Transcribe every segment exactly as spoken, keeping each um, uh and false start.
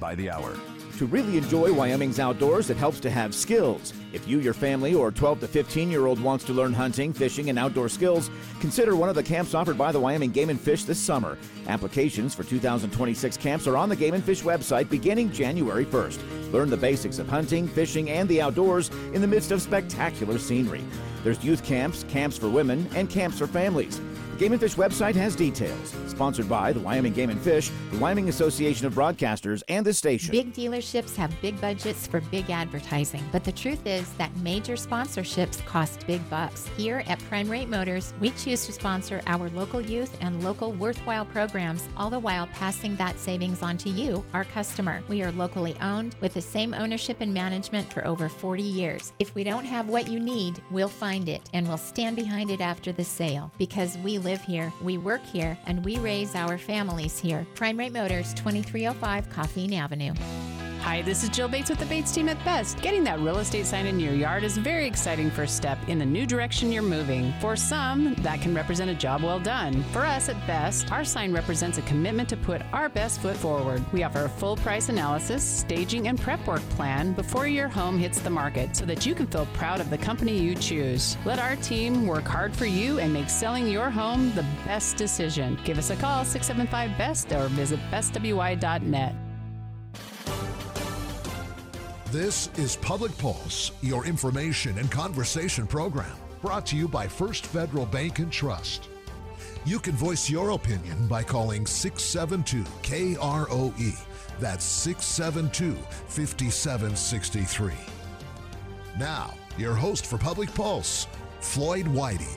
by the hour. To really enjoy Wyoming's outdoors, it helps to have skills. If you, your family, or twelve to fifteen-year-old wants to learn hunting, fishing, and outdoor skills, consider one of the camps offered by the Wyoming Game and Fish this summer. Applications for two thousand twenty-six camps are on the Game and Fish website beginning January first. Learn the basics of hunting, fishing, and the outdoors in the midst of spectacular scenery. There's youth camps, camps for women, and camps for families. The Game and Fish website has details. Sponsored by the Wyoming Game and Fish, the Wyoming Association of Broadcasters, and this station. Big dealerships have big budgets for big advertising, but the truth is that major sponsorships cost big bucks. Here at Prime Rate Motors, we choose to sponsor our local youth and local worthwhile programs, all the while passing that savings on to you, our customer. We are locally owned with the same ownership and management for over forty years. If we don't have what you need, we'll find it, and we'll stand behind it after the sale, because we live here, we work here, and we raise our families here. Prime Rate Motors, twenty-three oh five Coffeen Avenue. Hi, this is Jill Bates with the Bates team at Best. Getting that real estate sign in your yard is a very exciting first step in the new direction you're moving. For some, that can represent a job well done. For us at Best, our sign represents a commitment to put our best foot forward. We offer a full price analysis, staging, and prep work plan before your home hits the market so that you can feel proud of the company you choose. Let our team work hard for you and make selling your home the best decision. Give us a call, six seven five BEST, or visit best w y dot net. This is Public Pulse, your information and conversation program, brought to you by First Federal Bank and Trust. You can voice your opinion by calling six seven two K R O E. That's six seven two, five seven six three. Now, your host for Public Pulse, Floyd Whiting.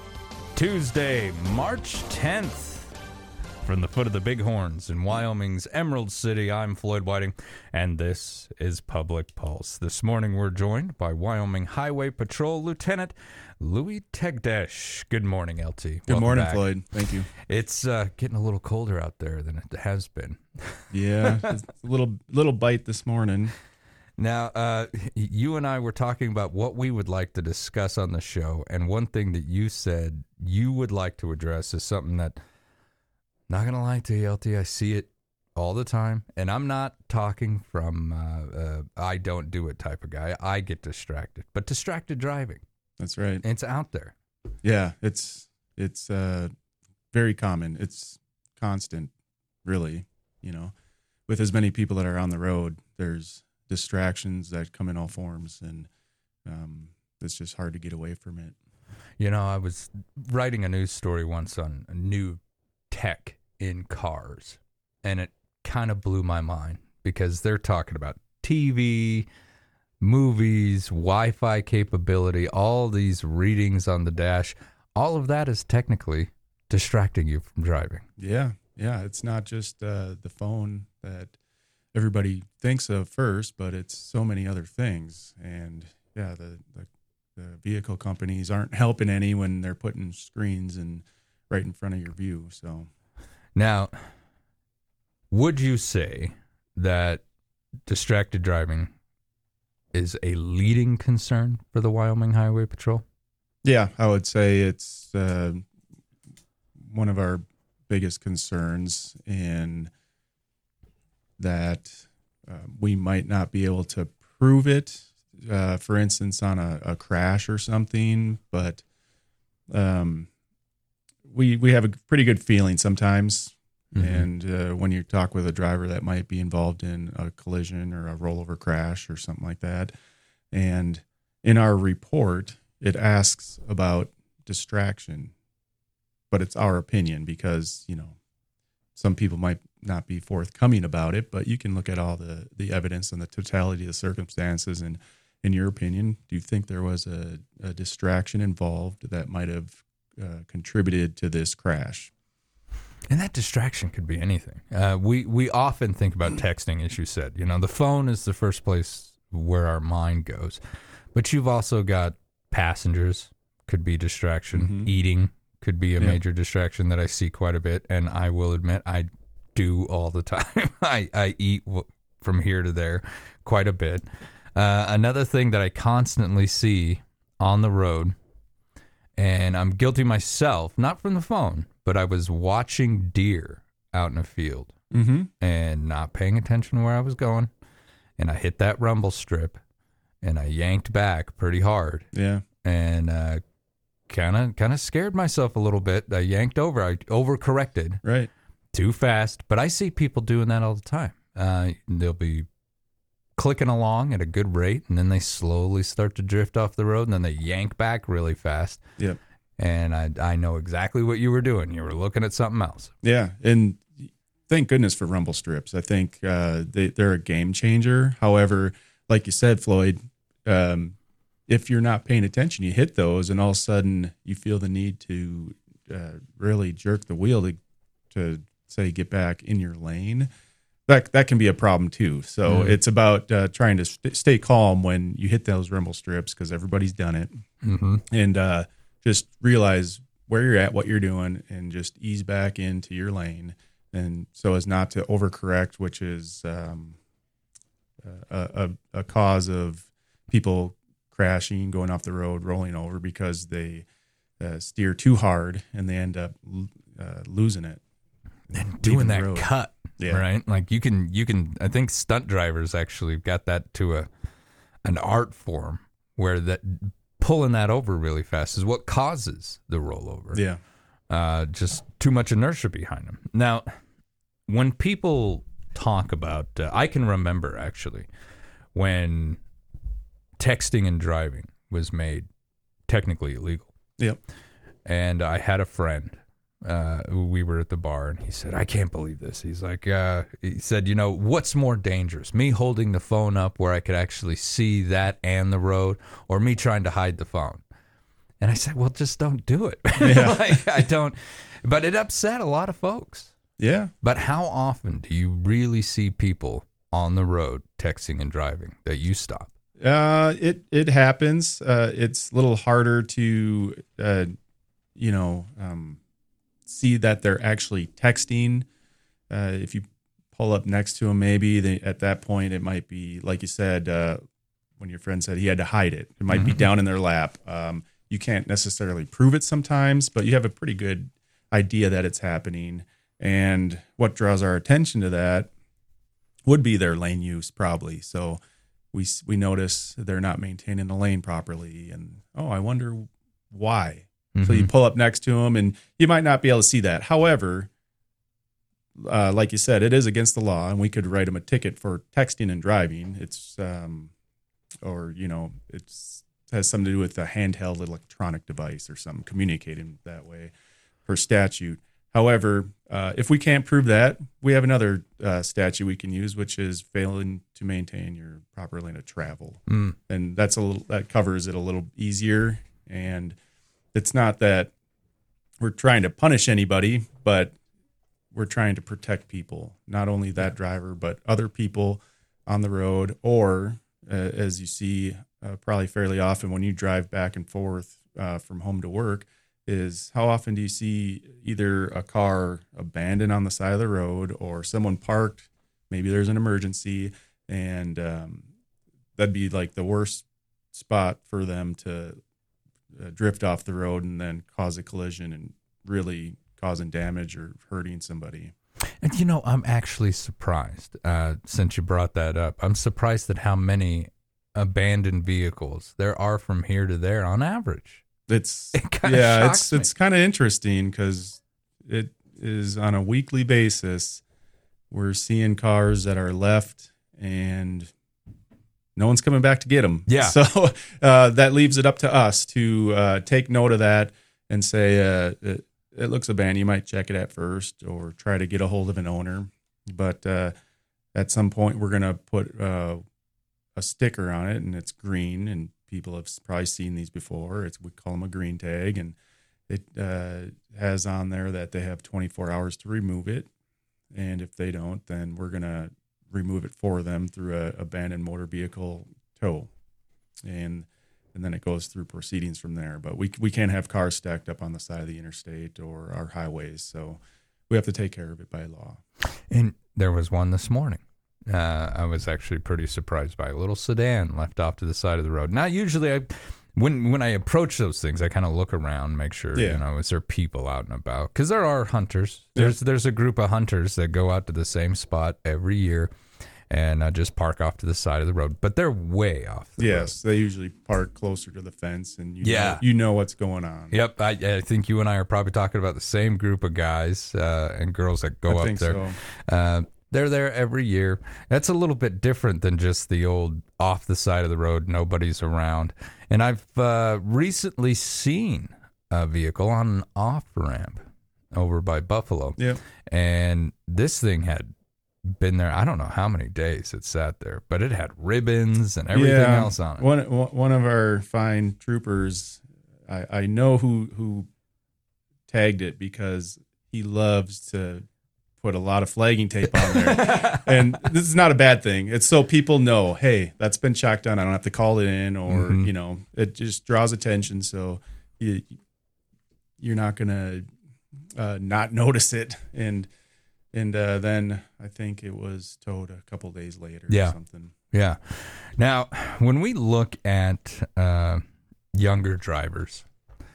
Tuesday, March tenth. From the foot of the Bighorns in Wyoming's Emerald City, I'm Floyd Whiting, and this is Public Pulse. This morning we're joined by Wyoming Highway Patrol Lieutenant Louis Tegdesh. Good morning, L T. Good Welcome morning, back. Floyd. Thank you. It's uh, getting a little colder out there than it has been. Yeah, it's a little little bite this morning. Now, uh, you and I were talking about what we would like to discuss on the show, and one thing that you said you would like to address is something that, not going to lie to you, L T, I see it all the time, and I'm not talking from uh, uh, I don't do it type of guy. I get distracted, but distracted driving. That's right. It's out there. Yeah, it's it's uh, very common. It's constant, really. You know, with as many people that are on the road, there's distractions that come in all forms, and um, it's just hard to get away from it. You know, I was writing a news story once on a new tech in cars, and it kind of blew my mind because they're talking about T V, movies, Wi-Fi capability, all these readings on the dash. All of that is technically distracting you from driving. Yeah, yeah. It's not just uh, the phone that everybody thinks of first, but it's so many other things. And yeah, the, the, the vehicle companies aren't helping any when they're putting screens and right in front of your view. So now, would you say that distracted driving is a leading concern for the Wyoming Highway Patrol? Yeah, I would say it's uh, one of our biggest concerns, and that uh, we might not be able to prove it, uh, for instance, on a, a crash or something, but um, we we have a pretty good feeling sometimes. Mm-hmm. And uh, when you talk with a driver that might be involved in a collision or a rollover crash or something like that, and in our report, it asks about distraction, but it's our opinion because, you know, some people might not be forthcoming about it, but you can look at all the, the evidence and the totality of the circumstances. And in your opinion, do you think there was a, a distraction involved that might have uh, contributed to this crash? And that distraction could be anything. Uh, we, we often think about texting, as you said. You know, the phone is the first place where our mind goes. But you've also got passengers, could be distraction. Mm-hmm. Eating could be a yeah. major distraction that I see quite a bit. And I will admit, I do all the time. I, I eat w- from here to there quite a bit. Uh, another thing that I constantly see on the road, and I'm guilty myself, not from the phone, but I was watching deer out in a field Mm-hmm. and not paying attention where I was going. And I hit that rumble strip and I yanked back pretty hard. Yeah. And uh, kind of kind of scared myself a little bit. I yanked over. I overcorrected. Right. Too fast. But I see people doing that all the time. Uh, they'll be clicking along at a good rate, and then they slowly start to drift off the road, and then they yank back really fast. Yep. And I I know exactly what you were doing. You were looking at something else. Yeah. And thank goodness for rumble strips. I think uh, they, they're a game changer. However, like you said, Floyd, um, if you're not paying attention, you hit those, and all of a sudden you feel the need to uh, really jerk the wheel to, to say, get back in your lane. That that can be a problem too. So mm. it's about uh, trying to st- stay calm when you hit those rumble strips, because everybody's done it, mm-hmm. and uh, just realize where you're at, what you're doing, and just ease back into your lane. And so as not to overcorrect, which is um, a, a, a cause of people crashing, going off the road, rolling over because they uh, steer too hard and they end up uh, losing it. And doing that road. cut, yeah. right? Like you can, you can. I think stunt drivers actually got that to a an art form where that pulling that over really fast is what causes the rollover. Yeah, uh, just too much inertia behind them. Now, when people talk about, uh, I can remember actually when texting and driving was made technically illegal. Yep. And I had a friend. Uh, we were at the bar, and he said, "I can't believe this." He's like, uh, he said, "You know, what's more dangerous, me holding the phone up where I could actually see that and the road, or me trying to hide the phone?" And I said, "Well, just don't do it." Yeah. Like, I don't. But it upset a lot of folks. Yeah. But how often do you really see people on the road texting and driving that you stop? Uh, it it happens. Uh, it's a little harder to, uh, you know, um, see that they're actually texting. Uh, if you pull up next to them, maybe they, at that point it might be like you said uh, when your friend said he had to hide it. It might mm-hmm. be down in their lap. Um, you can't necessarily prove it sometimes, but you have a pretty good idea that it's happening. And what draws our attention to that would be their lane use, probably. So we we notice they're not maintaining the lane properly, and oh, I wonder why. Mm-hmm. So you pull up next to them, and you might not be able to see that. However, uh, like you said, it is against the law, and we could write them a ticket for texting and driving. It's um, or you know, it's has something to do with a handheld electronic device or something, communicating that way per statute. However, uh, if we can't prove that, we have another uh, statute we can use, which is failing to maintain your proper lane of travel, mm. and that's a little that covers it a little easier. And it's not that we're trying to punish anybody, but we're trying to protect people, not only that driver, but other people on the road, or uh, as you see uh, probably fairly often when you drive back and forth uh, from home to work, is how often do you see either a car abandoned on the side of the road or someone parked, maybe there's an emergency, and um, that'd be like the worst spot for them to uh, drift off the road and then cause a collision and really causing damage or hurting somebody. And, you know, I'm actually surprised, uh, since you brought that up, I'm surprised at how many abandoned vehicles there are from here to there on average. It's it yeah, it's me. it's kind of interesting because it is on a weekly basis. We're seeing cars that are left and no one's coming back to get them. Yeah. So uh, that leaves it up to us to uh, take note of that and say uh, it, it looks abandoned. You might check it at first or try to get a hold of an owner. But uh, at some point, we're going to put uh, a sticker on it, and it's green, and people have probably seen these before. It's we call them a green tag, and it uh, has on there that they have twenty-four hours to remove it. And if they don't, then we're going to remove it for them through a abandoned motor vehicle tow. And and then it goes through proceedings from there. But we we can't have cars stacked up on the side of the interstate or our highways. So we have to take care of it by law. And there was one this morning. Uh, I was actually pretty surprised by a little sedan left off to the side of the road. Now, usually I when when I approach those things, I kind of look around, make sure, Yeah. you know, is there people out and about? Because there are hunters. There's there's a group of hunters that go out to the same spot every year and uh, just park off to the side of the road. But they're way off the Yes, they usually park closer to the fence, and you Yeah. know, you know what's going on. Yep, I, I think you and I are probably talking about the same group of guys uh, and girls that go I up think there. so. Uh, they're there every year. That's a little bit different than just the old off the side of the road, nobody's around. And I've uh, recently seen a vehicle on an off ramp over by Buffalo. Yep. And this thing had been there, I don't know how many days it sat there, but it had ribbons and everything Yeah. else on it. One one of our fine troopers, I, I know who who tagged it because he loves to put a lot of flagging tape on there. And this is not a bad thing. It's so people know, hey, that's been chalked down. I don't have to call it in, or Mhm. you know, it just draws attention. So you, you're not gonna uh, not notice it. And and uh, then I think it was towed a couple days later Yeah. or something. Yeah. Now, when we look at uh, younger drivers,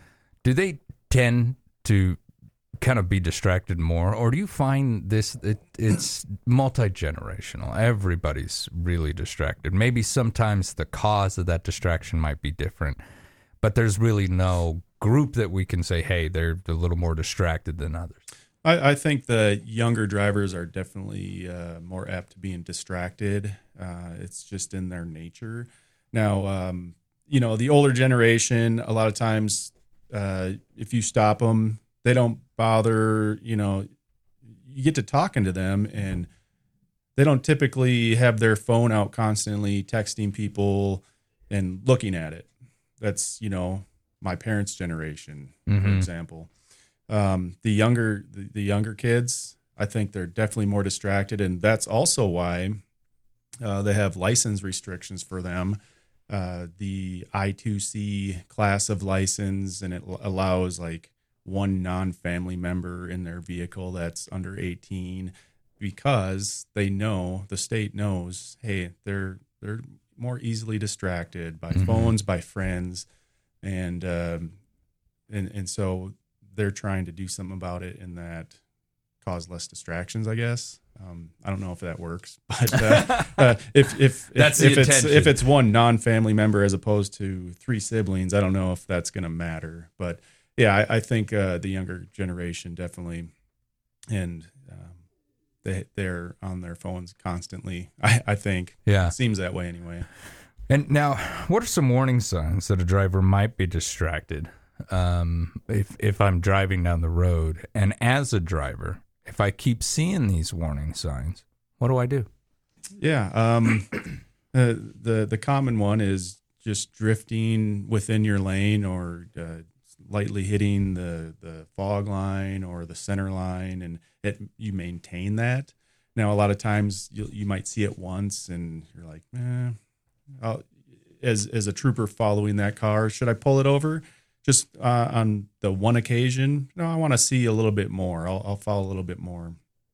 do they tend to kind of be distracted more, or do you find this it, it's multi-generational? Everybody's really distracted. Maybe sometimes the cause of that distraction might be different, but there's really no group that we can say, hey, they're a little more distracted than others. I, I think the younger drivers are definitely uh, more apt to being distracted. Uh, it's just in their nature. Now, um, you know, the older generation, a lot of times, uh, if you stop them, they don't bother, you know, you get to talking to them and they don't typically have their phone out constantly texting people and looking at it. That's, you know, my parents' generation, for Mhm. example. Um, the younger, the, the younger kids, I think they're definitely more distracted. And that's also why uh, they have license restrictions for them. Uh, the I two C class of license, and it l- allows like one non-family member in their vehicle that's under eighteen, because they know, the state knows, hey, they're they're more easily distracted by Mhm. phones, by friends, and um, and and so they're trying to do something about it, and that cause less distractions, I guess. Um, I don't know if that works, but uh, uh, if if That's if, the if it's intention. if it's one non-family member as opposed to three siblings, I don't know if that's going to matter. But yeah, I, I think uh, the younger generation definitely, and um, they they're on their phones constantly. I, I think Yeah. it seems that way anyway. And now, what are some warning signs that a driver might be distracted um, if if I'm driving down the road? And as a driver, if I keep seeing these warning signs, what do I do? Yeah. Um, uh, the the common one is just drifting within your lane, or uh, lightly hitting the, the fog line or the center line, and it you maintain that. Now, a lot of times you you might see it once, and you're like, eh. I'll, as as a trooper following that car, should I pull it over? Just uh, on the one occasion, no, I want to see a little bit more. I'll, I'll follow a little bit more.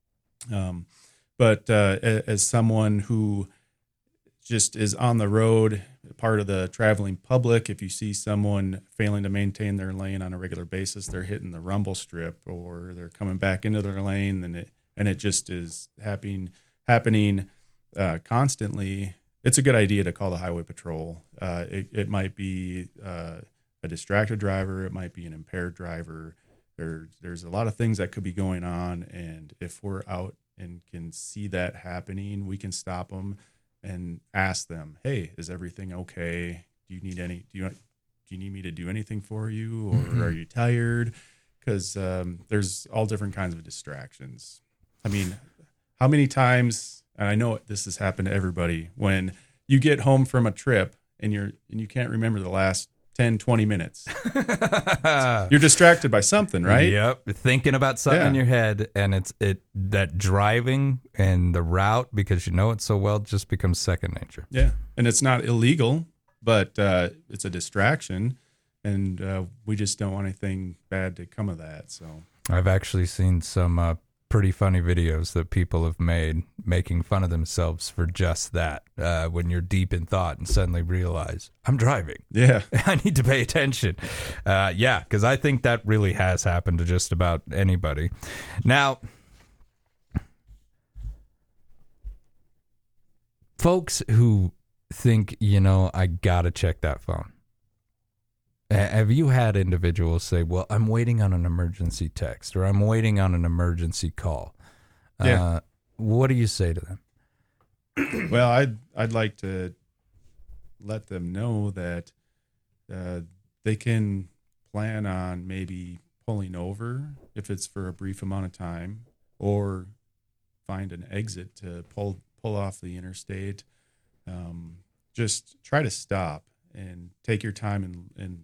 Um, but uh, a- as someone who just is on the road, part of the traveling public, if you see someone failing to maintain their lane on a regular basis, they're hitting the rumble strip, or they're coming back into their lane, and it and it just is happening happening uh, constantly. It's a good idea to call the highway patrol. Uh, it, it might be uh, a distracted driver. It might be an impaired driver. There, there's a lot of things that could be going on. And if we're out and can see that happening, we can stop them and ask them, hey, is everything okay? Do you need any, do you, do you need me to do anything for you? Or Mhm. are you tired? Because um, there's all different kinds of distractions. I mean, how many times, and I know this has happened to everybody, when you get home from a trip and you're and you can't remember the last ten, twenty minutes. You're distracted by something, right? Yep, thinking about something Yeah. in your head, and it's it that driving and the route, because you know it so well, just becomes second nature. Yeah. And it's not illegal, but uh, it's a distraction, and uh, we just don't want anything bad to come of that. So I've actually seen some uh, pretty funny videos that people have made making fun of themselves for just that. Uh, when you're deep in thought and suddenly realize, I'm driving. Yeah. I need to pay attention. Uh, yeah, because I think that really has happened to just about anybody. Now, folks who think, you know, I got to check that phone. Have you had individuals say, well, I'm waiting on an emergency text or I'm waiting on an emergency call? Yeah. Uh, what do you say to them? Well, I'd, I'd like to let them know that uh, they can plan on maybe pulling over if it's for a brief amount of time, or find an exit to pull, pull off the interstate. Um, just try to stop and take your time and, and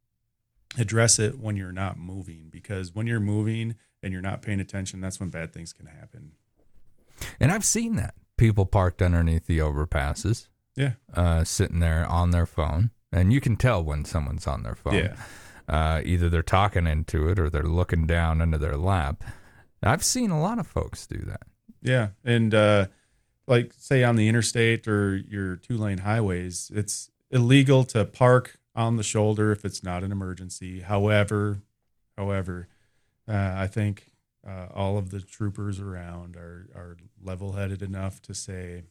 address it when you're not moving, because when you're moving and you're not paying attention, that's when bad things can happen. And I've seen that. People parked underneath the overpasses, Yeah. uh, sitting there on their phone. And you can tell when someone's on their phone. Yeah. Uh, either they're talking into it or they're looking down into their lap. I've seen a lot of folks do that. Yeah. And uh, like, say on the interstate or your two-lane highways, it's illegal to park on the shoulder if it's not an emergency. However, however, uh, I think uh, all of the troopers around are, are level-headed enough to say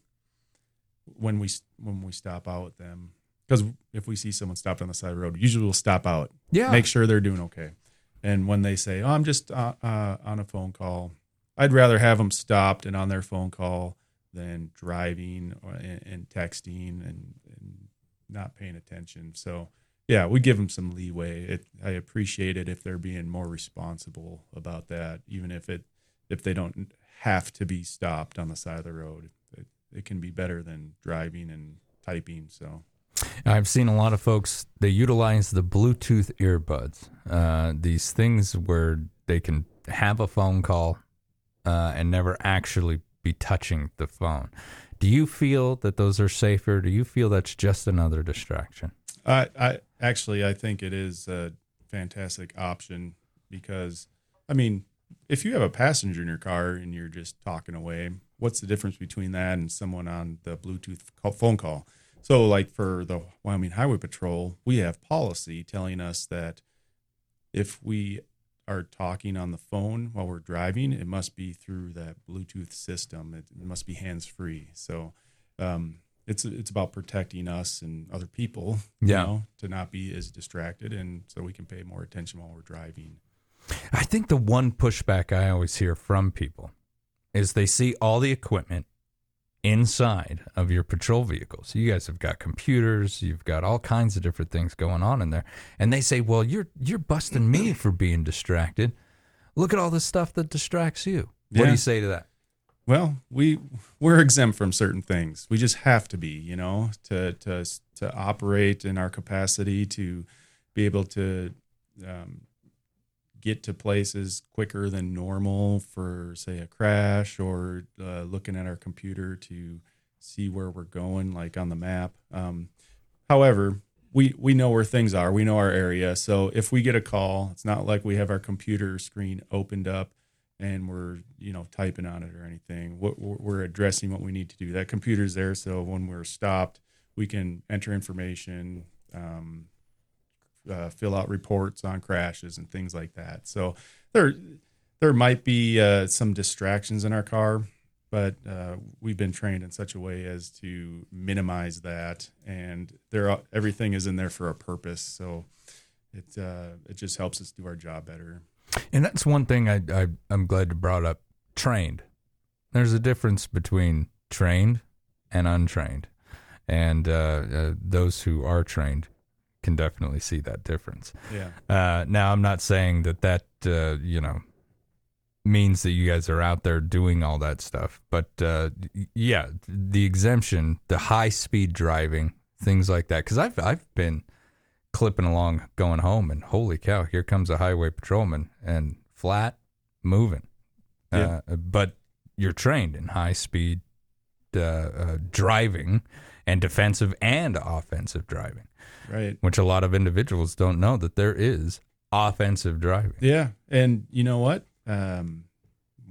when we when we stop out with them, because if we see someone stopped on the side of the road, usually we'll stop out, Yeah. make sure they're doing okay. And when they say, "Oh, I'm just uh, uh, on a phone call," I'd rather have them stopped and on their phone call than driving or, and, and texting and, and not paying attention. So, yeah, we give them some leeway. It, I appreciate it if they're being more responsible about that, even if it if they don't have to be stopped on the side of the road. It, it can be better than driving and typing. So. I've seen a lot of folks, they utilize the Bluetooth earbuds, uh, these things where they can have a phone call uh, and never actually be touching the phone. Do you feel that those are safer? Do you feel that's just another distraction? I, I actually, I think it is a fantastic option because, I mean, if you have a passenger in your car and you're just talking away, what's the difference between that and someone on the Bluetooth call, phone call? So, like for the Wyoming Highway Patrol, we have policy telling us that if we are talking on the phone while we're driving, it must be through that Bluetooth system. It, it must be hands-free. So, um, it's it's about protecting us and other people, Yeah. you know, to not be as distracted, and so we can pay more attention while we're driving. I think the one pushback I always hear from people is they see all the equipment inside of your patrol vehicles. You guys have got computers, you've got all kinds of different things going on in there. And they say, well, you're you're busting me for being distracted. Look at all the stuff that distracts you. What Yeah. do you say to that? Well, we we're exempt from certain things. We just have to be, you know, to to to operate in our capacity to be able to um, get to places quicker than normal for, say, a crash, or uh, looking at our computer to see where we're going, like on the map. Um, however, we we know where things are. We know our area. So if we get a call, it's not like we have our computer screen opened up and we're, you know, typing on it or anything. We're, we're addressing what we need to do. That computer's there, so when we're stopped, we can enter information, um, uh, fill out reports on crashes and things like that. So there, there might be uh, some distractions in our car, but uh, we've been trained in such a way as to minimize that, and there, everything is in there for a purpose. So it uh, it just helps us do our job better. And that's one thing I, I, I'm glad you brought up, trained. There's a difference between trained and untrained. And uh, uh, those who are trained can definitely see that difference. Yeah. Uh, now, I'm not saying that that, uh, you know, means that you guys are out there doing all that stuff. But, uh, yeah, the exemption, the high-speed driving, things like that. Because I've, I've been clipping along going home, and holy cow, here comes a highway patrolman, and flat, moving. Yeah. Uh, but you're trained in high-speed uh, uh, driving and defensive and offensive driving. Right. Which a lot of individuals don't know that there is offensive driving. Yeah. And you know what? Um,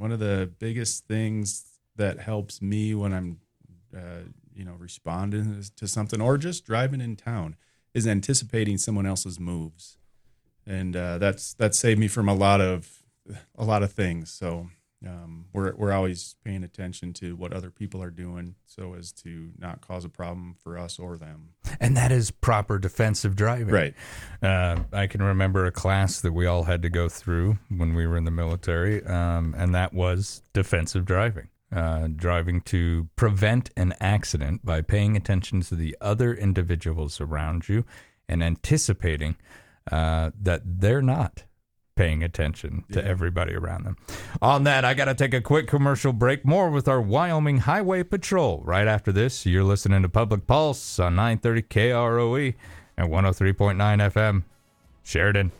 one of the biggest things that helps me when I'm, uh, you know, responding to something or just driving in town is anticipating someone else's moves. And uh, that's that's saved me from a lot of a lot of things. So um, we're we're always paying attention to what other people are doing so as to not cause a problem for us or them. And that is proper defensive driving. Right. Uh, I can remember a class that we all had to go through when we were in the military, um, and that was defensive driving. Uh, driving to prevent an accident by paying attention to the other individuals around you and anticipating uh, that they're not paying attention to yeah. everybody around them. On that, I got to take a quick commercial break. More with our Wyoming Highway Patrol. Right after this, you're listening to Public Pulse on nine thirty K R O E and one oh three point nine F M. Sheridan.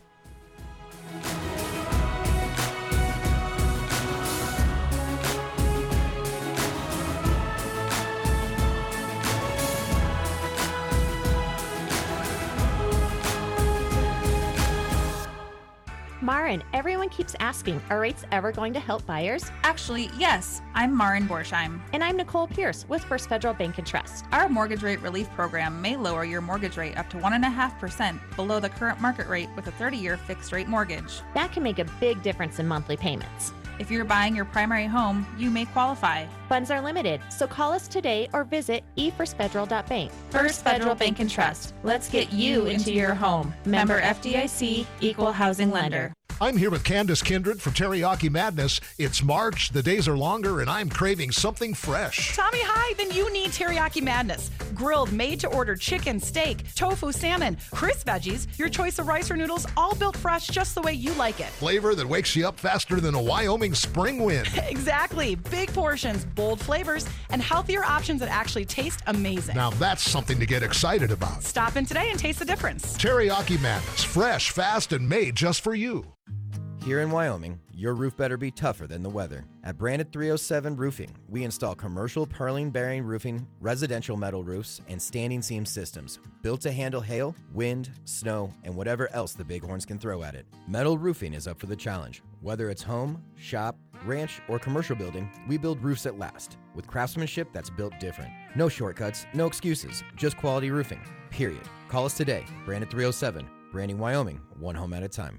Marin, everyone keeps asking, are rates ever going to help buyers? Actually, yes. I'm Marin Borsheim. And I'm Nicole Pierce with First Federal Bank and Trust. Our mortgage rate relief program may lower your mortgage rate up to one point five percent below the current market rate with a thirty-year fixed rate mortgage. That can make a big difference in monthly payments. If you're buying your primary home, you may qualify. Funds are limited, so call us today or visit e first federal dot bank. First Federal Bank and Trust. Let's get you into your home. Member F D I C, Equal Housing Lender. I'm here with Candace Kindred from Teriyaki Madness. It's March, the days are longer, and I'm craving something fresh. Tommy, hi, then you need Teriyaki Madness. Grilled, made-to-order chicken, steak, tofu, salmon, crisp veggies, your choice of rice or noodles, all built fresh just the way you like it. Flavor that wakes you up faster than a Wyoming spring wind. Exactly. Big portions, bold flavors, and healthier options that actually taste amazing. Now that's something to get excited about. Stop in today and taste the difference. Teriyaki Madness, fresh, fast, and made just for you. Here in Wyoming, your roof better be tougher than the weather. At Branded three oh seven Roofing, we install commercial purlin bearing roofing, residential metal roofs, and standing seam systems built to handle hail, wind, snow, and whatever else the bighorns can throw at it. Metal roofing is up for the challenge. Whether it's home, shop, ranch, or commercial building, we build roofs that last, with craftsmanship that's built different. No shortcuts, no excuses, just quality roofing, period. Call us today, Branded three oh seven, branding Wyoming, one home at a time.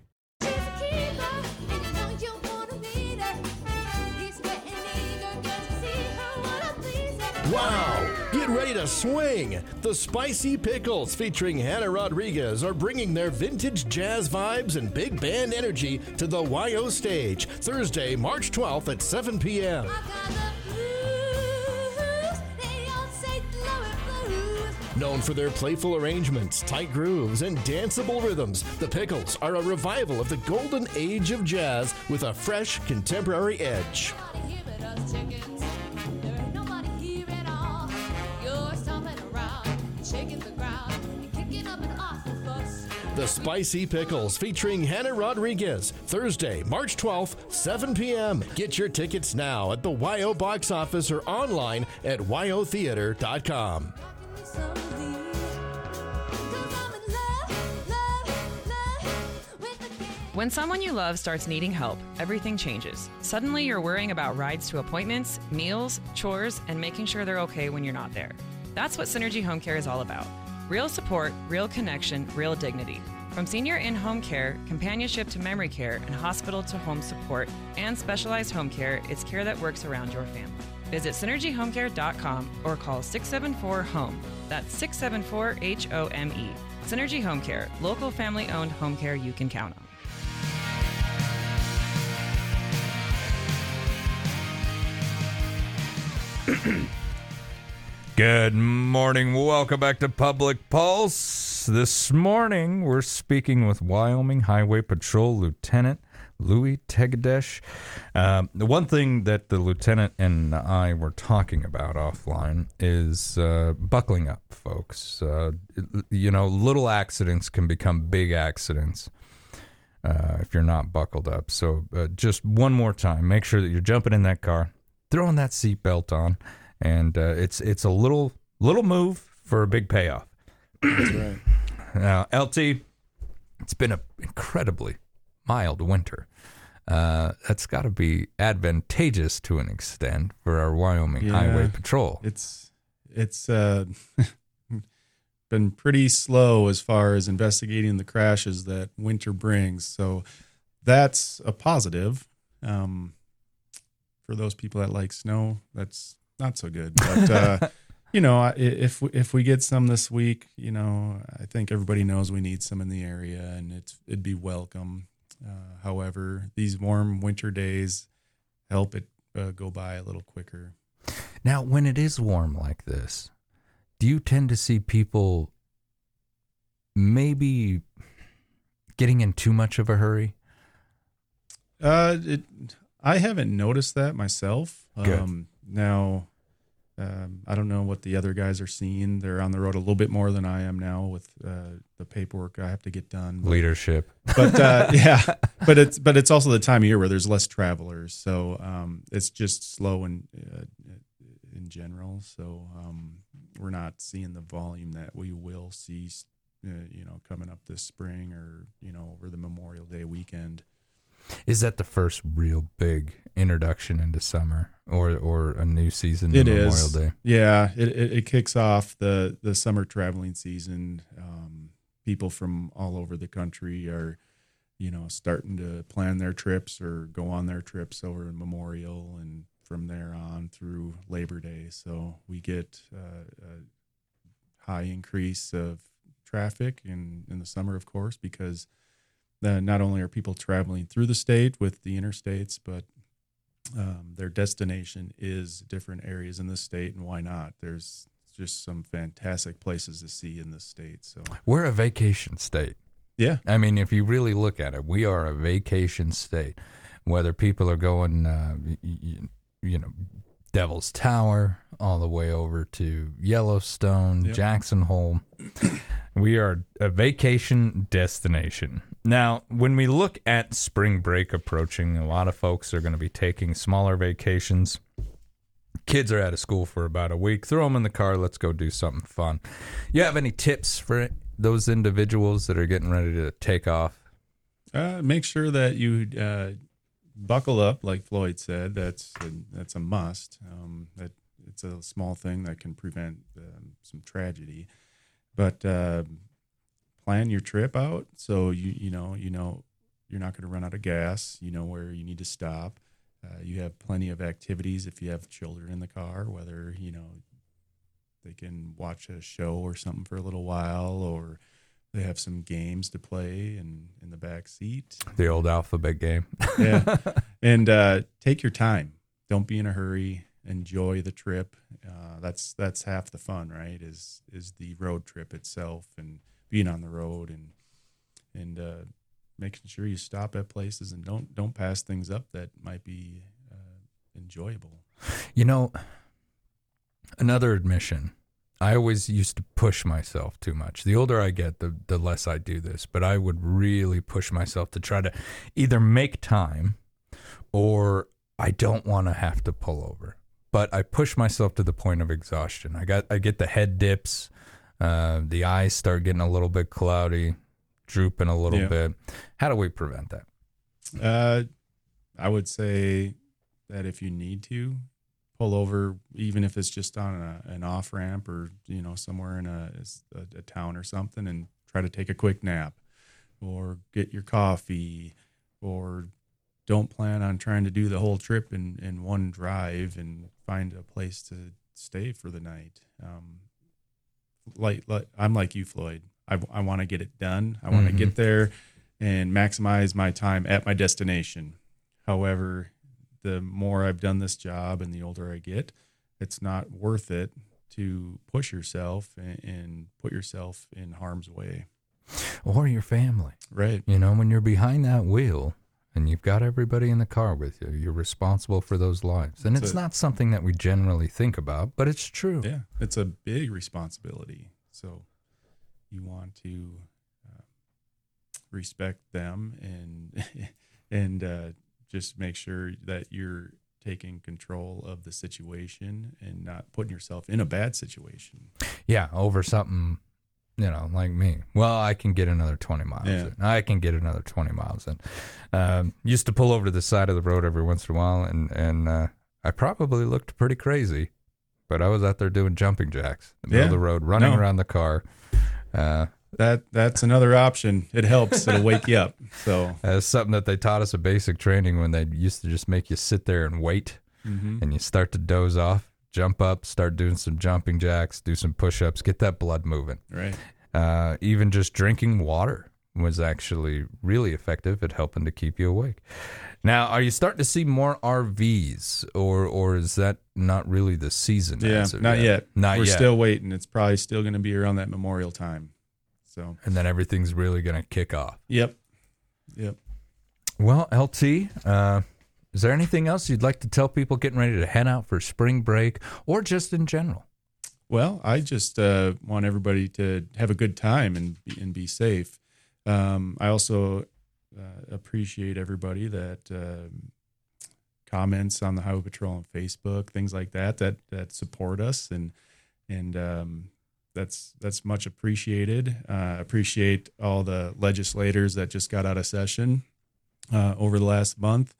Wow! Get ready to swing! The Spicy Pickles featuring Hannah Rodriguez are bringing their vintage jazz vibes and big band energy to the Y O stage Thursday, March twelfth at seven p.m. Known for their playful arrangements, tight grooves, and danceable rhythms, the Pickles are a revival of the golden age of jazz with a fresh, contemporary edge. The Spicy Pickles featuring Hannah Rodriguez, Thursday, March twelfth, seven p.m. Get your tickets now at the Y O box office or online at y o theater dot com. When someone you love starts needing help, everything changes. Suddenly, you're worrying about rides to appointments, meals, chores, and making sure they're okay when you're not there. That's what Synergy Home Care is all about. Real support, real connection, real dignity. From senior in-home care, companionship to memory care, and hospital to home support, and specialized home care, it's care that works around your family. Visit synergy home care dot com or call six seven four HOME. That's six seven four H O M E. Synergy Home Care, local family-owned home care you can count on. Good morning. Welcome back to Public Pulse. This morning, we're speaking with Wyoming Highway Patrol Lieutenant Louis Tegadesh. Um, the one thing that the lieutenant and I were talking about offline is uh, buckling up, folks. Uh, you know, little accidents can become big accidents uh, if you're not buckled up. So uh, just one more time, make sure that you're jumping in that car, throwing that seatbelt on. And uh, it's it's a little little move for a big payoff. That's right. Now, L T, it's been an incredibly mild winter. Uh, that's got to be advantageous to an extent for our Wyoming Yeah. Highway Patrol. It's it's uh, been pretty slow as far as investigating the crashes that winter brings. So that's a positive. Um, for those people that like snow, that's not so good. But uh, you know, I- if if we get some this week, you know, I think everybody knows we need some in the area, and it's it'd be welcome. Uh, however, these warm winter days help it uh, go by a little quicker. Now, when it is warm like this, do you tend to see people maybe getting in too much of a hurry? Uh, it, I haven't noticed that myself. Good. Um, now, um, I don't know what the other guys are seeing. They're on the road a little bit more than I am now with uh, the paperwork I have to get done. But, Leadership. But uh, yeah, but it's but it's also the time of year where there's less travelers, so um, it's just slow in uh, in general. So um, we're not seeing the volume that we will see, uh, you know, coming up this spring or you know over the Memorial Day weekend. Is that the first real big introduction into summer or or a new season? It Memorial is. Day? Yeah, it, it it kicks off the the summer traveling season. Um, people from all over the country are, you know, starting to plan their trips or go on their trips over in Memorial, and from there on through Labor Day. So we get uh, a high increase of traffic in in the summer, of course, because Uh, not only are people traveling through the state with the interstates, but um, their destination is different areas in the state, and why not? There's just some fantastic places to see in this state. So We're a vacation state. Yeah. I mean, if you really look at it, we are a vacation state. Whether people are going, uh, you, you know, Devil's Tower all the way over to Yellowstone, Yep. Jackson Hole. We are a vacation destination. Now, when we look at spring break approaching, a lot of folks are going to be taking smaller vacations. Kids are out of school for about a week. Throw them in the car. Let's go do something fun. You have any tips for those individuals that are getting ready to take off? uh, make sure that you uh, buckle up, like Floyd said. That's a, that's a must. Um, that it's a small thing that can prevent um, some tragedy. But uh, plan your trip out so you you know you know you're not going to run out of gas. You know where you need to stop. Uh, you have plenty of activities if you have children in the car, whether you know they can watch a show or something for a little while, or they have some games to play in in the back seat. The old alphabet game. Yeah, and uh, take your time. Don't be in a hurry. Enjoy the trip. Uh, that's that's half the fun, right? Is is the road trip itself and being on the road and and uh, making sure you stop at places and don't don't pass things up that might be uh, enjoyable. You know, another admission. I always used to push myself too much. The older I get, the the less I do this. But I would really push myself to try to either make time or I don't want to have to pull over. But I push myself to the point of exhaustion. I got I get the head dips, uh, the eyes start getting a little bit cloudy, drooping a little Yeah. bit. How do we prevent that? Uh, I would say that if you need to, pull over, even if it's just on a, an off ramp or you know somewhere in a, a, a town or something, and try to take a quick nap, or get your coffee, or don't plan on trying to do the whole trip in, in one drive and find a place to stay for the night. Um, like, like I'm like you, Floyd. I, I want to get it done. I want to Mhm. get there and maximize my time at my destination. However, the more I've done this job and the older I get, it's not worth it to push yourself and, and put yourself in harm's way. Or your family. Right. You know, when you're behind that wheel and you've got everybody in the car with you, you're responsible for those lives. And It's it's a- not something that we generally think about, but it's true. Yeah, it's a big responsibility. So you want to uh, respect them and and uh, just make sure that you're taking control of the situation and not putting yourself in a bad situation. Yeah, over something You know, like me. Well, I can get another twenty miles Yeah. in. I can get another twenty miles in. Um, used to pull over to the side of the road every once in a while, and, and uh, I probably looked pretty crazy, but I was out there doing jumping jacks in the middle Yeah. of the road, running No. around the car. Uh, That That's another option. It helps. It'll wake you up. So that's something that they taught us at basic training when they used to just make you sit there and wait, Mhm. and you start to doze off. Jump up, start doing some jumping jacks, do some push-ups, get that blood moving. Right. Uh, even just drinking water was actually really effective at helping to keep you awake. Now, are you starting to see more R Vs, or or is that not really the season? Yeah, as of not yet. Not We're yet. still waiting. It's probably still going to be around that Memorial time. So. And then everything's really going to kick off. Yep. Yep. Well, L T, uh, is there anything else you'd like to tell people getting ready to head out for spring break, or just in general? Well, I just uh, want everybody to have a good time and be, and be safe. Um, I also uh, appreciate everybody that um, comments on the Highway Patrol on Facebook, things like that, that that support us, and and um, that's that's much appreciated. Uh, appreciate all the legislators that just got out of session uh, over the last month,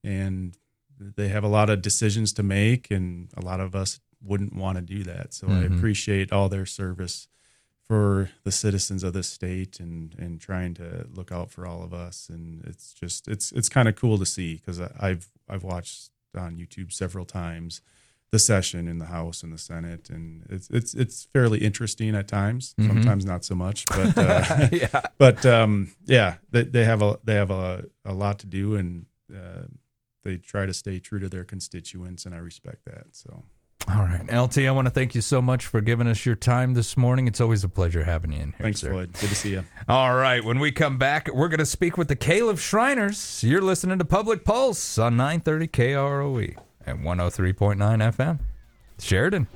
and they have a lot of decisions to make, and a lot of us wouldn't want to do that. So Mhm. I appreciate all their service for the citizens of this state, and, and trying to look out for all of us. And it's just, it's, it's kind of cool to see, because I've, I've watched on YouTube several times the session in the House and the Senate, and it's, it's, it's fairly interesting at times, Mhm. sometimes not so much, but, uh, Yeah. but, um, yeah, they, they have a, they have a, a lot to do, and, uh, they try to stay true to their constituents, and I respect that. So. All right. L T, I want to thank you so much for giving us your time this morning. It's always a pleasure having you in here. Thanks, sir. Floyd. Good to see you. All right. When we come back, we're going to speak with the Caleb Shriners. You're listening to Public Pulse on nine thirty K R O E and one oh three point nine F M. Sheridan.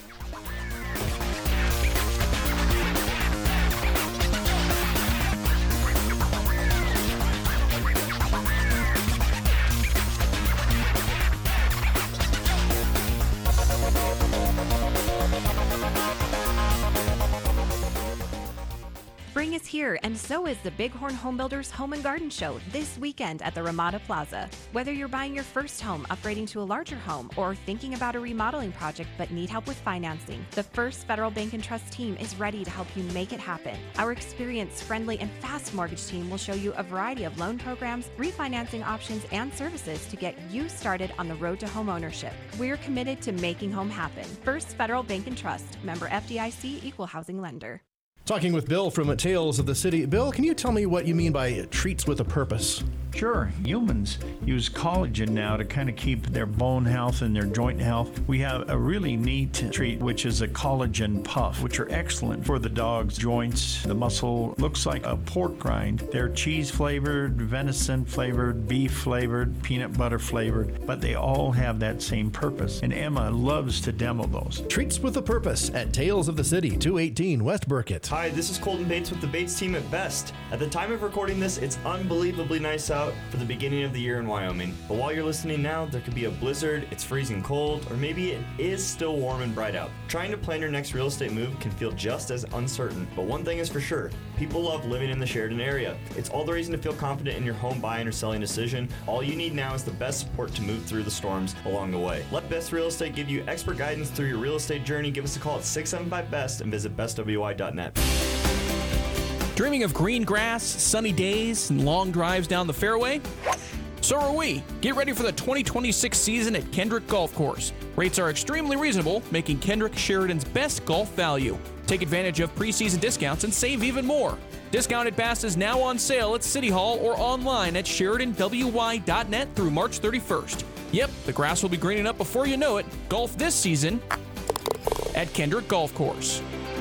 Spring is here, and so is the Bighorn Home Builders Home and Garden Show this weekend at the Ramada Plaza. Whether you're buying your first home, upgrading to a larger home, or thinking about a remodeling project but need help with financing, the First Federal Bank and Trust team is ready to help you make it happen. Our experienced, friendly, and fast mortgage team will show you a variety of loan programs, refinancing options, and services to get you started on the road to home ownership. We're committed to making home happen. First Federal Bank and Trust, member F D I C, equal housing lender. Talking with Bill from Tales of the City. Bill, can you tell me what you mean by treats with a purpose? Sure. Humans use collagen now to kind of keep their bone health and their joint health. We have a really neat treat, which is a collagen puff, which are excellent for the dog's joints. The muscle looks like a pork rind. They're cheese flavored, venison flavored, beef flavored, peanut butter flavored, but they all have that same purpose. And Emma loves to demo those. Treats with a purpose at Tales of the City, two eighteen West Burkett. Hi, this is Colton Bates with the Bates team at Best. At the time of recording this, it's unbelievably nice out for the beginning of the year in Wyoming. But while you're listening now, there could be a blizzard, it's freezing cold, or maybe it is still warm and bright out. Trying to plan your next real estate move can feel just as uncertain, but one thing is for sure, people love living in the Sheridan area. It's all the reason to feel confident in your home buying or selling decision. All you need now is the best support to move through the storms along the way. Let Best Real Estate give you expert guidance through your real estate journey. Give us a call at six seven five best and visit best w i dot net. Dreaming of green grass, sunny days, and long drives down the fairway? So are we. Get ready for the twenty twenty-six season at Kendrick Golf Course. Rates are extremely reasonable, making Kendrick Sheridan's best golf value. Take advantage of preseason discounts and save even more. Discounted passes now on sale at City Hall or online at Sheridan W Y dot net through March thirty-first. Yep, the grass will be greening up before you know it. Golf this season at Kendrick Golf Course.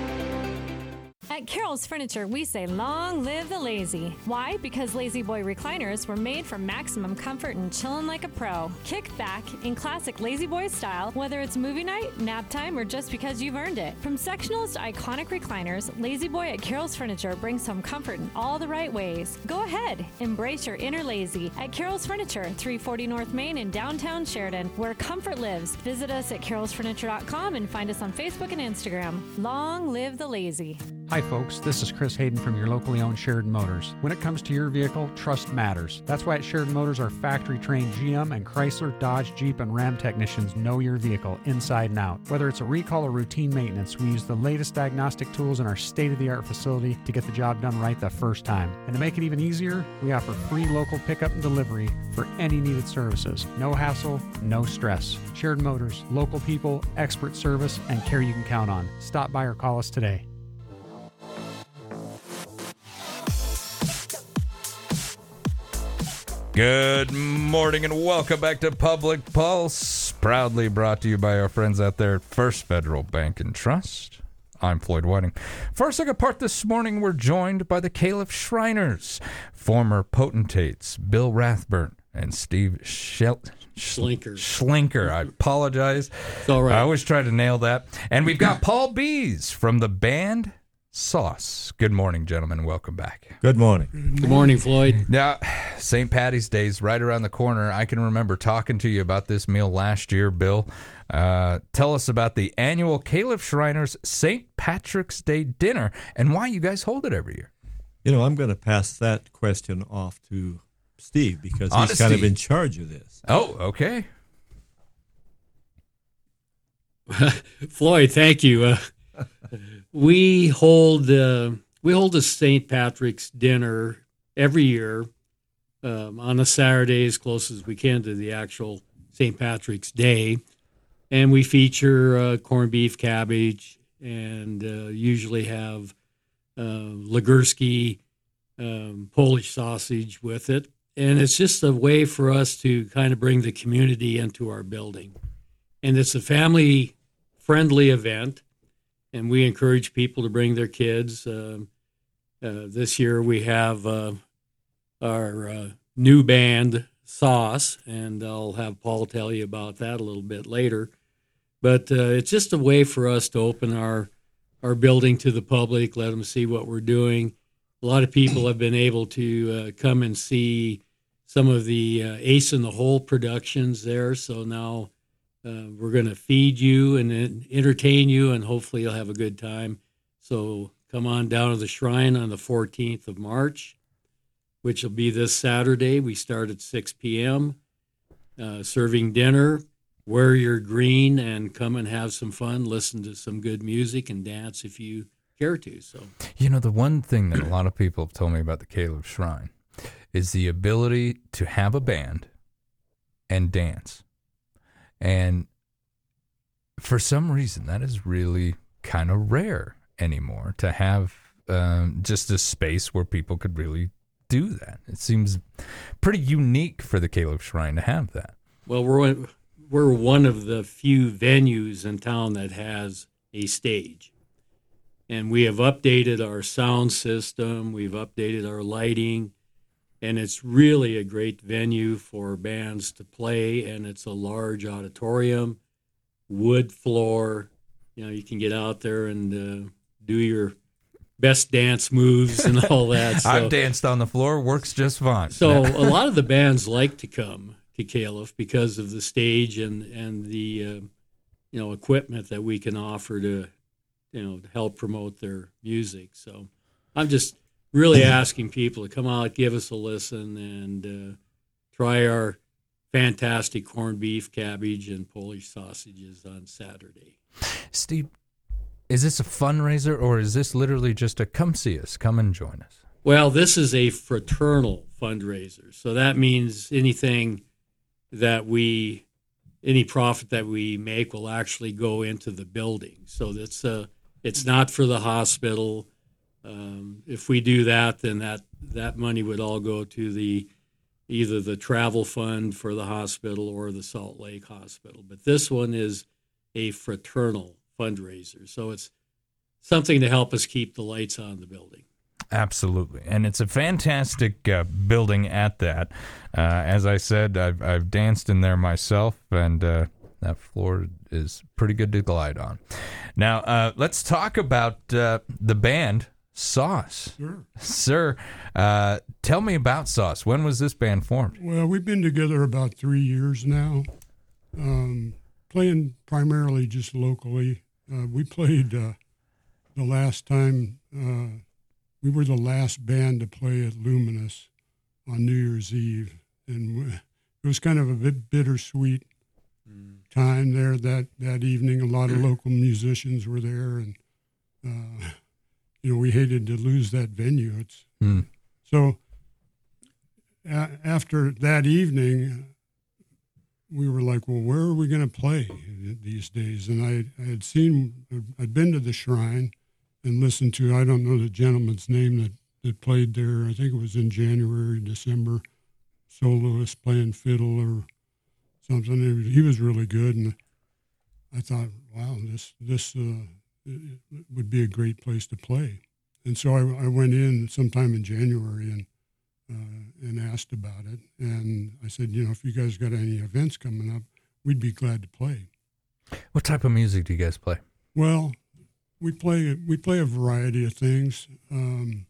At Carol's Furniture, we say long live the lazy. Why? Because Lazy Boy recliners were made for maximum comfort and chillin' like a pro. Kick back in classic Lazy Boy style, whether it's movie night, nap time, or just because you've earned it. From sectionals to iconic recliners, Lazy Boy at Carol's Furniture brings home comfort in all the right ways. Go ahead, embrace your inner lazy at Carol's Furniture, three forty North Main in downtown Sheridan, where comfort lives. Visit us at carols furniture dot com and find us on Facebook and Instagram. Long live the lazy. Hi folks, this is Chris Hayden from your locally owned Sheridan Motors. When it comes to your vehicle, trust matters. That's why at Sheridan Motors our factory-trained G M and Chrysler, Dodge, Jeep, and Ram technicians know your vehicle inside and out. Whether it's a recall or routine maintenance, we use the latest diagnostic tools in our state-of-the-art facility to get the job done right the first time. And to make it even easier, we offer free local pickup and delivery for any needed services. No hassle, no stress. Sheridan Motors, local people, expert service, and care you can count on. Stop by or call us today. Good morning and welcome back to Public Pulse, proudly brought to you by our friends out there at First Federal Bank and Trust. I'm Floyd Whiting. For our second part this morning, we're joined by the Caleb Shriners, former potentates Bill Rathburn and Steve Shel- Schlinker. Schlinker. I apologize. It's all right. I always try to nail that. And we've got Paul Bees from the band Sauce. Good morning, gentlemen. Welcome back. Good morning. Good morning, Floyd. Now, Saint Patty's Day is right around the corner. I can remember talking to you about this meal last year, Bill. Uh, tell us about the annual Caleb Shriners Saint Patrick's Day dinner and why you guys hold it every year. You know, I'm going to pass that question off to Steve because he's Honesty. kind of in charge of this. Oh, okay. Floyd, thank you. Uh, we hold uh, we hold a Saint Patrick's dinner every year um, on a Saturday as close as we can to the actual Saint Patrick's Day, and we feature uh, corned beef, cabbage, and uh, usually have uh, Ligursky um, Polish sausage with it. And it's just a way for us to kind of bring the community into our building. And it's a family-friendly event, and we encourage people to bring their kids. Uh, uh, this year we have uh, our uh, new band, Sauce, and I'll have Paul tell you about that a little bit later. But uh, it's just a way for us to open our, our building to the public, let them see what we're doing. A lot of people have been able to uh, come and see some of the uh, Ace in the Hole productions there, so now Uh, we're going to feed you and entertain you, and hopefully you'll have a good time. So come on down to the Shrine on the fourteenth of March, which will be this Saturday. We start at six p.m., uh, serving dinner. Wear your green and come and have some fun, listen to some good music, and dance if you care to. So, you know, the one thing that a lot of people have told me about the Caleb Shrine is the ability to have a band and dance. And for some reason, that is really kind of rare anymore, to have um, just a space where people could really do that. It seems pretty unique for the Caleb Shrine to have that. Well, we're we're one of the few venues in town that has a stage. And we have updated our sound system, we've updated our lighting, and it's really a great venue for bands to play, and it's a large auditorium, wood floor. You know, you can get out there and uh, do your best dance moves and all that. So, I've danced on the floor, works just fine. So a lot of the bands like to come to Caleb because of the stage and, and the, uh, you know, equipment that we can offer to, you know, to help promote their music. So I'm just really asking people to come out, give us a listen, and uh, try our fantastic corned beef, cabbage, and Polish sausages on Saturday. Steve, is this a fundraiser, or is this literally just a come see us, come and join us? Well, this is a fraternal fundraiser. So that means anything that we, any profit that we make will actually go into the building. So that's uh, it's not for the hospital. Um, if we do that, then that, that money would all go to the either the travel fund for the hospital or the Salt Lake Hospital. But this one is a fraternal fundraiser. So it's something to help us keep the lights on the building. Absolutely. And it's a fantastic uh, building at that. Uh, as I said, I've, I've danced in there myself, and uh, that floor is pretty good to glide on. Now, uh, let's talk about uh, the band, Sauce. Sure. Sir, uh, tell me about Sauce. When was this band formed? Well, we've been together about three years now, um, playing primarily just locally. Uh, we played uh, the last time uh, we were the last band to play at Luminous on New Year's Eve, and we, it was kind of a bit bittersweet mm. time there that, that evening. A lot of local musicians were there, and uh, you know, we hated to lose that venue. It's mm. so a- after that evening, we were like, well, where are we going to play these days? And I, I had seen, I'd been to the Shrine and listened to, I don't know the gentleman's name that, that played there. I think it was in January, December, soloist playing fiddle or something. He was really good. And I thought, wow, this, this uh, would be a great place to play. And so I, I went in sometime in January and Uh, and asked about it. And I said, you know, if you guys got any events coming up, we'd be glad to play. What type of music do you guys play? Well, we play we play a variety of things. Um,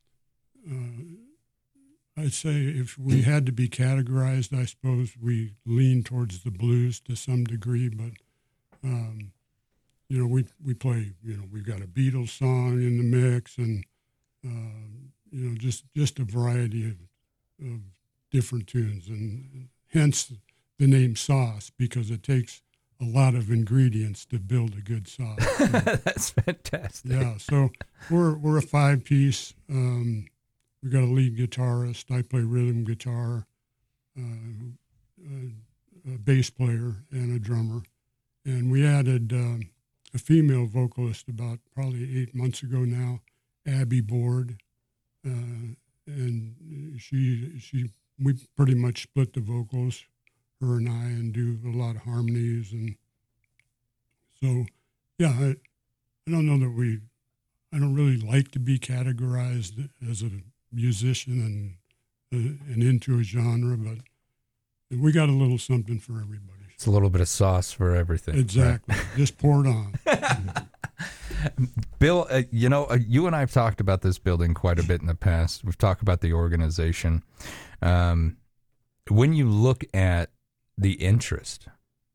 uh, I'd say if we had to be categorized, I suppose we lean towards the blues to some degree. But um, you know, we we play. You know, we've got a Beatles song in the mix, and uh, you know, just, just a variety of, of different tunes, and hence the name Sauce, because it takes a lot of ingredients to build a good sauce. That's fantastic. Yeah, so we're we're a five piece. Um, we got a lead guitarist. I play rhythm guitar, uh, a, a bass player, and a drummer, and we added um, a female vocalist about probably eight months ago now, Abby Board. Uh, and she she we pretty much split the vocals, her and I, and do a lot of harmonies. And so, yeah, I, I don't know that we, I don't really like to be categorized as a musician and uh, and into a genre, but we got a little something for everybody. It's a little bit of sauce for everything. Exactly. Right? Just pour it on. Bill, uh, you know, uh, you and I have talked about this building quite a bit in the past. We've talked about the organization. Um, when you look at the interest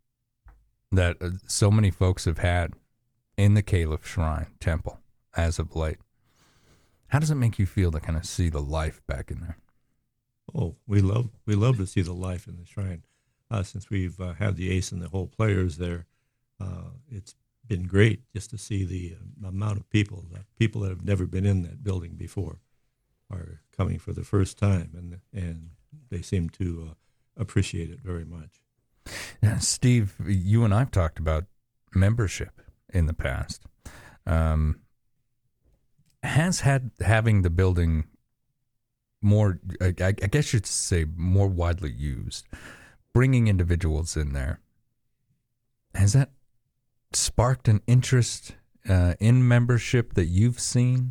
that uh, so many folks have had in the Caliph Shrine Temple as of late, how does it make you feel to kind of see the life back in there? Oh, we love we love to see the life in the shrine. Uh, since we've uh, had the Ace and the whole players there, uh, it's been great just to see the uh, amount of people, that people that have never been in that building before are coming for the first time, and and they seem to uh, appreciate it very much. Yeah, Steve, you and I've talked about membership in the past. Um, has had having the building more, I, I guess you'd say, more widely used, bringing individuals in there, has that sparked an interest uh, in membership that you've seen?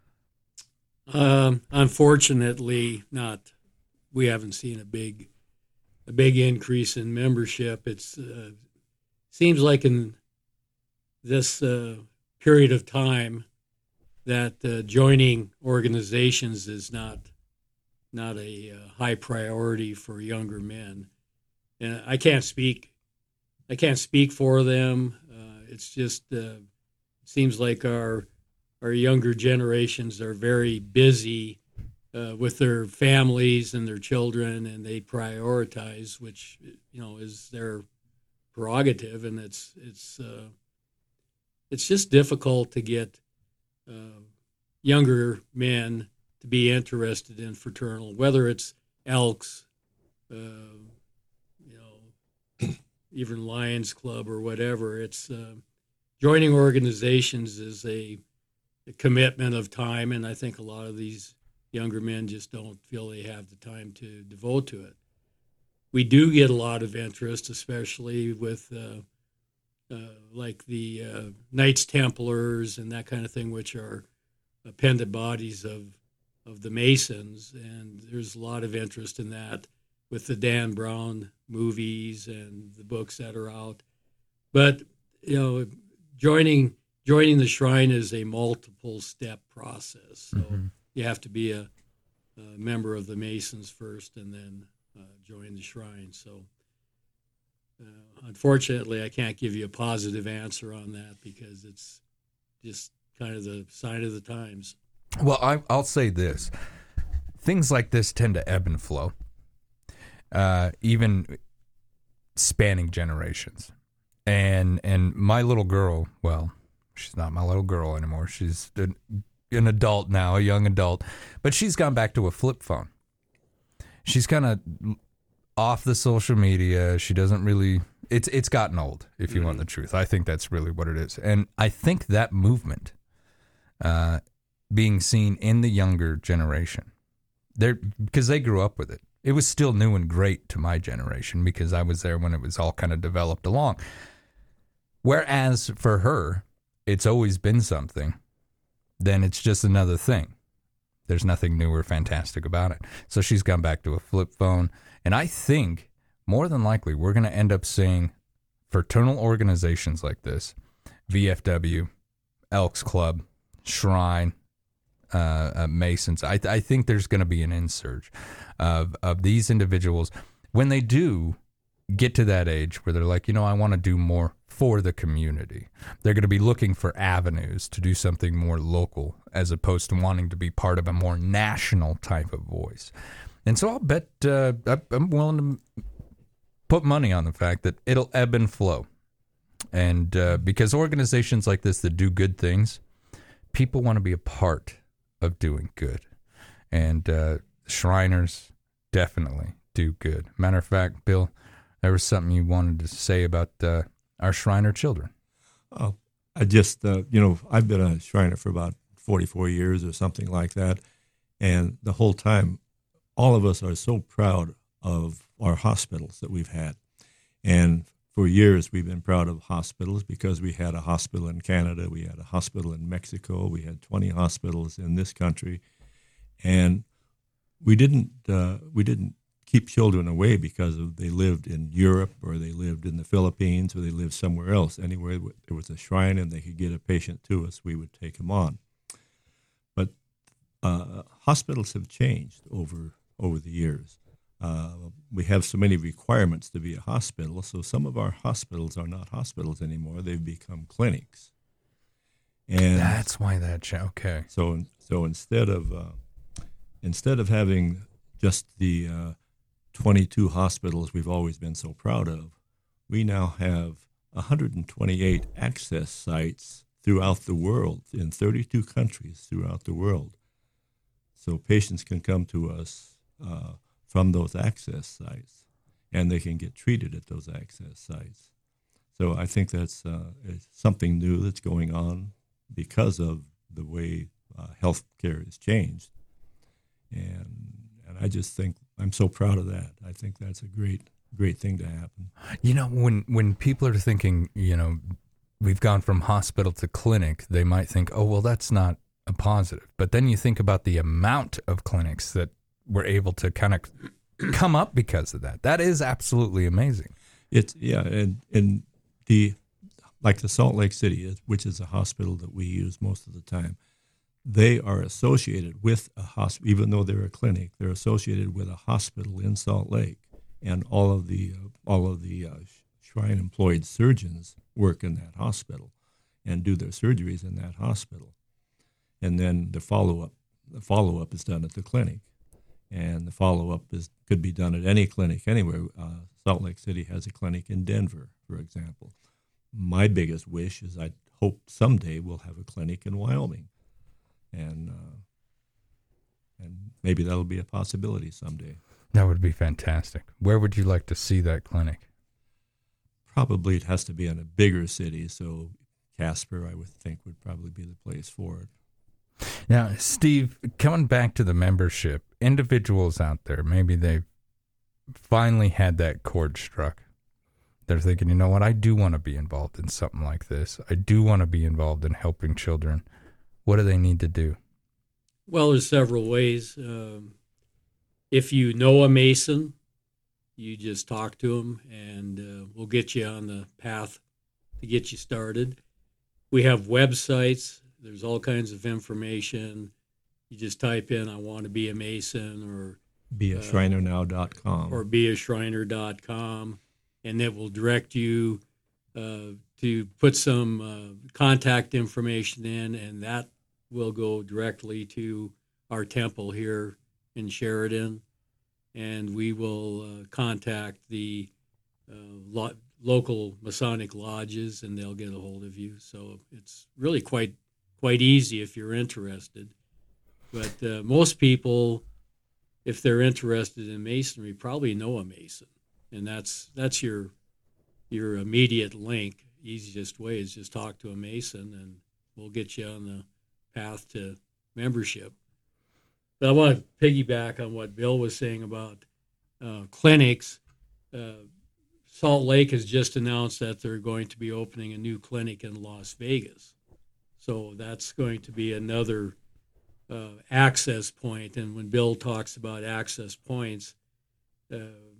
Um, unfortunately, not. We haven't seen a big, a big increase in membership. It's uh, seems like in this uh, period of time that uh, joining organizations is not not a uh, high priority for younger men. And I can't speak. I can't speak for them. Uh, it's just uh, seems like our our younger generations are very busy uh, with their families and their children, and they prioritize, which you know is their prerogative, and it's it's uh, it's just difficult to get uh, younger men to be interested in fraternal, whether it's Elks, uh, you know, even Lions Club or whatever. It's uh, joining organizations is a, a commitment of time, and I think a lot of these younger men just don't feel they have the time to devote to it. We do get a lot of interest, especially with uh, uh, like the uh, Knights Templars and that kind of thing, which are appendant bodies of of the Masons, and there's a lot of interest in that with the Dan Brown movies and the books that are out. But you know, joining joining the shrine is a multiple step process. So mm-hmm. you have to be a, a member of the Masons first, and then uh, join the shrine. So uh, unfortunately, I can't give you a positive answer on that because it's just kind of the sign of the times. Well, I, I'll say this. Things like this tend to ebb and flow, uh, even spanning generations. And and my little girl, well, she's not my little girl anymore. She's an, an adult now, a young adult. But she's gone back to a flip phone. She's kind of off the social media. She doesn't really... It's it's gotten old, if you mm-hmm. want the truth. I think that's really what it is. And I think that movement uh, being seen in the younger generation, they're because they grew up with it. It was still new and great to my generation because I was there when it was all kind of developed along. Whereas for her, it's always been something, then it's just another thing. There's nothing new or fantastic about it. So she's gone back to a flip phone. And I think more than likely we're going to end up seeing fraternal organizations like this, V F W, Elks Club, Shrine, uh, uh, Masons. I, th- I think there's going to be an insurge of, of these individuals when they do get to that age where they're like, you know, I want to do more for the community. They're going to be looking for avenues to do something more local as opposed to wanting to be part of a more national type of voice. And so I'll bet uh, I'm willing to put money on the fact that it'll ebb and flow. And uh, because organizations like this that do good things, people want to be a part of doing good. And uh, Shriners definitely do good. Matter of fact, Bill, there was something you wanted to say about uh, our Shriner children. Oh, I just, uh, you know, I've been a Shriner for about forty-four years or something like that. And the whole time, all of us are so proud of our hospitals that we've had. And for years, we've been proud of hospitals because we had a hospital in Canada, we had a hospital in Mexico, we had twenty hospitals in this country. And we didn't, uh, we didn't keep children away because of they lived in Europe or they lived in the Philippines or they lived somewhere else. Anywhere there was a shrine and they could get a patient to us, we would take them on. But uh, hospitals have changed over over the years. Uh, we have so many requirements to be a hospital, so some of our hospitals are not hospitals anymore. They've become clinics. And that's why that okay. So so instead of uh, instead of having just the uh, twenty-two hospitals we've always been so proud of, we now have one hundred twenty-eight access sites throughout the world, in thirty-two countries throughout the world. So patients can come to us uh, from those access sites, and they can get treated at those access sites. So I think that's uh, something new that's going on because of the way uh, healthcare has changed. And and I just think I'm so proud of that. I think that's a great, great thing to happen. You know, when, when people are thinking, you know, we've gone from hospital to clinic, they might think, oh, well, that's not a positive. But then you think about the amount of clinics that were able to kind of come up because of that. That is absolutely amazing. It's, yeah, and, and the, like the Salt Lake City, which is a hospital that we use most of the time, they are associated with a hospital, even though they're a clinic, they're associated with a hospital in Salt Lake. And all of the, uh, all of the uh, Shrine employed surgeons work in that hospital and do their surgeries in that hospital. And then the follow-up, the follow-up is done at the clinic. And the follow-up is could be done at any clinic anywhere. Uh, Salt Lake City has a clinic in Denver, for example. My biggest wish is I hope someday we'll have a clinic in Wyoming. And uh, and maybe that'll be a possibility someday. That would be fantastic. Where would you like to see that clinic? Probably it has to be in a bigger city, so Casper, I would think, would probably be the place for it. Now, Steve, coming back to the membership, individuals out there, maybe they've finally had that chord struck. They're thinking, you know what, I do want to be involved in something like this. I do want to be involved in helping children. What do they need to do? Well, there's several ways. Um, if you know a Mason, you just talk to them, and uh, we'll get you on the path to get you started. We have websites. There's all kinds of information. You just type in, I want to be a Mason, or be a shriner now dot com. Or be a shriner dot com, and it will direct you uh, to put some uh, contact information in, and that will go directly to our temple here in Sheridan, and we will uh, contact the uh, lo- local Masonic lodges, and they'll get a hold of you. So it's really quite quite easy if you're interested. But uh, most people, if they're interested in Masonry, probably know a Mason, and that's that's your your immediate link. Easiest way is just talk to a Mason, and we'll get you on the path to membership. But I want to piggyback on what Bill was saying about uh, clinics. Uh, Salt Lake has just announced that they're going to be opening a new clinic in Las Vegas. So that's going to be another uh, access point. And when Bill talks about access points, uh,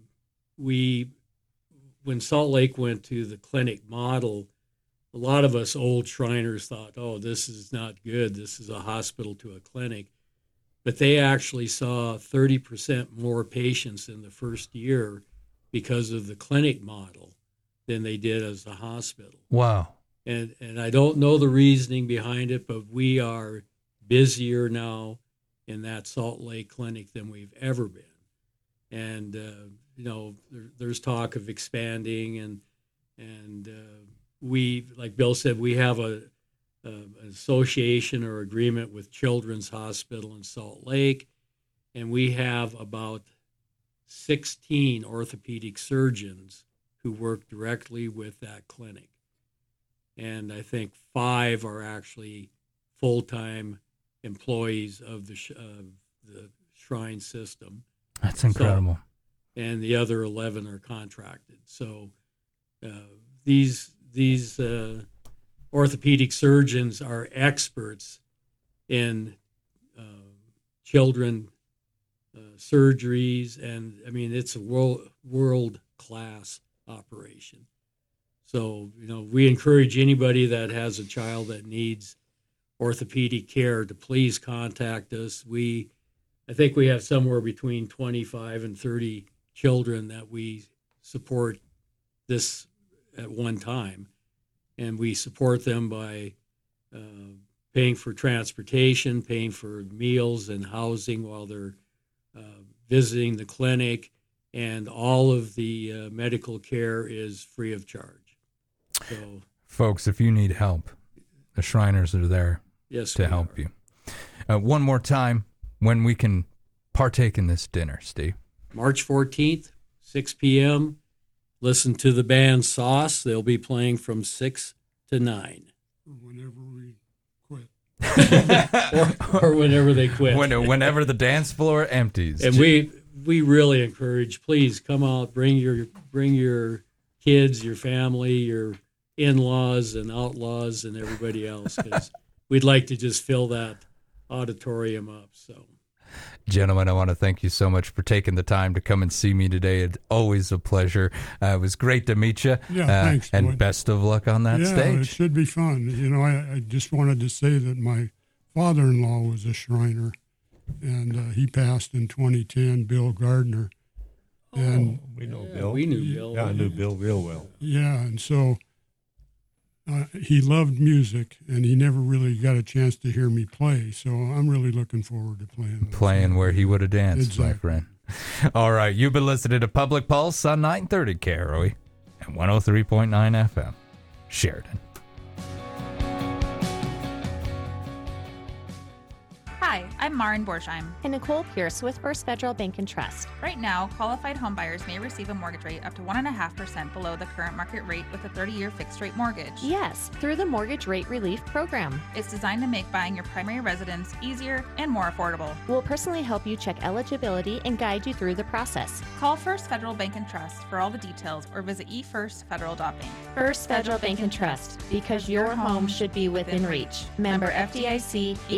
we, when Salt Lake went to the clinic model, a lot of us old Shriners thought, oh, this is not good. This is a hospital to a clinic. But they actually saw thirty percent more patients in the first year because of the clinic model than they did as a hospital. Wow. And and I don't know the reasoning behind it, but we are busier now in that Salt Lake clinic than we've ever been. And, uh, you know, there, there's talk of expanding, and and uh, we, like Bill said, we have a, a an association or agreement with Children's Hospital in Salt Lake, and we have about sixteen orthopedic surgeons who work directly with that clinic. And I think five are actually full-time employees of the uh, the Shrine system. That's incredible. So, and the other eleven are contracted. So uh, these these uh, orthopedic surgeons are experts in uh, children uh, surgeries, and I mean it's a world world class operation. So, you know, we encourage anybody that has a child that needs orthopedic care to please contact us. We, I think we have somewhere between twenty-five and thirty children that we support this at one time. And we support them by uh, paying for transportation, paying for meals and housing while they're uh, visiting the clinic. And all of the uh, medical care is free of charge. So, folks, if you need help, the Shriners are there yes, to help are. you. Uh, one more time, when we can partake in this dinner, Steve. March fourteenth, six p.m. Listen to the band Sauce. They'll be playing from six to nine. Whenever we quit. or, or whenever they quit. When, whenever the dance floor empties. And we we really encourage, please come out, bring your bring your kids, your family, your in-laws and outlaws and everybody else, because we'd like to just fill that auditorium up. So, gentlemen, I want to thank you so much for taking the time to come and see me today. It's always a pleasure. Uh, it was great to meet you. Yeah, uh, thanks. And Boyd. Best of luck on that yeah, stage. It should be fun. You know, I, I just wanted to say that my father-in-law was a Shriner, and uh, he passed in twenty ten, Bill Gardner. And oh, we know yeah, Bill. We knew Bill. Yeah, I knew Bill real well. Yeah, and so uh, he loved music, and he never really got a chance to hear me play. So I'm really looking forward to playing. Playing where he would have danced, exactly. my friend. All right, you've been listening to Public Pulse on nine thirty K R O E and one oh three point nine F M, Sheridan. Hi, I'm Marin Borsheim. And Nicole Pierce with First Federal Bank and Trust. Right now, qualified homebuyers may receive a mortgage rate up to one point five percent below the current market rate with a thirty-year fixed-rate mortgage. Yes, through the Mortgage Rate Relief Program. It's designed to make buying your primary residence easier and more affordable. We'll personally help you check eligibility and guide you through the process. Call First Federal Bank and Trust for all the details or visit e first federal dot bank. First Federal Bank and Trust, because your home should be within reach. Member F D I C.